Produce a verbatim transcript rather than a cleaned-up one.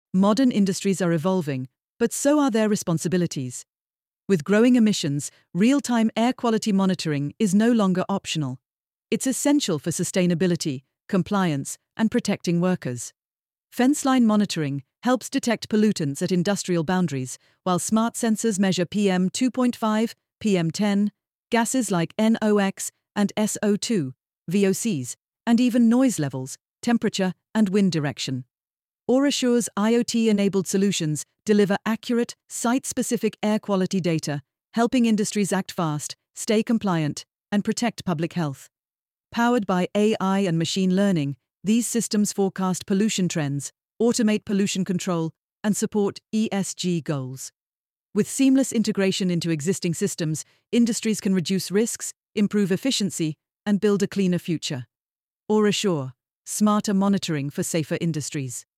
Modern industries are evolving, but so are their responsibilities. With growing emissions, real-time air quality monitoring is no longer optional. It's essential for sustainability, compliance, and protecting workers. Fenceline monitoring helps detect pollutants at industrial boundaries, while smart sensors measure P M two point five, P M ten, gases like N O X and S O two, V O Cs, and even noise levels, temperature, and wind direction. AuraSure's IoT-enabled solutions deliver accurate, site-specific air quality data, helping industries act fast, stay compliant, and protect public health. Powered by A I and machine learning, these systems forecast pollution trends, automate pollution control, and support E S G goals. With seamless integration into existing systems, industries can reduce risks, improve efficiency, and build a cleaner future. AuraSure, smarter monitoring for safer industries.